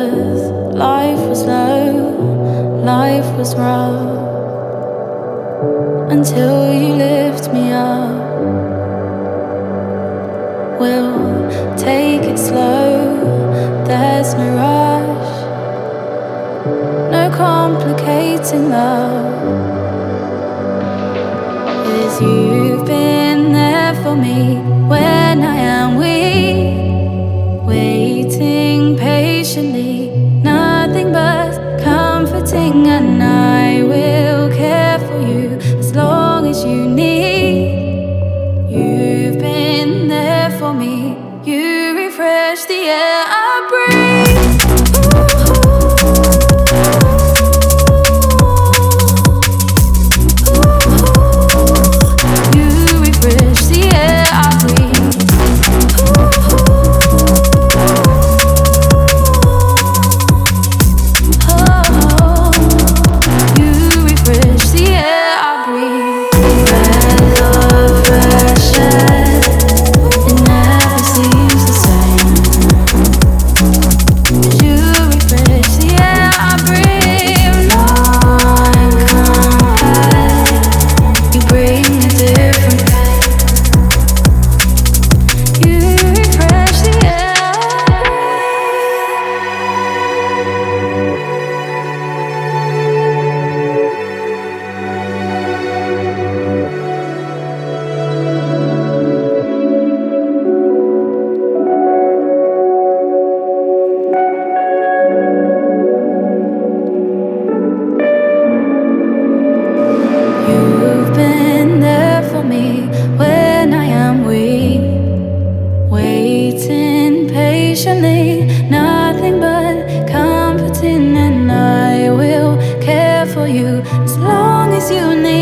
'cause life was low, life was rough, until you lift me up. We'll take it slow, there's no rush, no complicating love. 'Cause you've been there for me when I am weak, waiting patiently, nothing but comforting, and I will care for you as long as you need. You've been there for me, you refresh the air I breathe. You refresh the air I breathe. You refresh the air I breathe. Breath of fresh air, it never seems the same. You refresh the air I breathe. No one compares. You bring a different pain. You refresh the air I You've been there for me when I am weak, waiting patiently, nothing but comforting, and I will care for you as long as you need.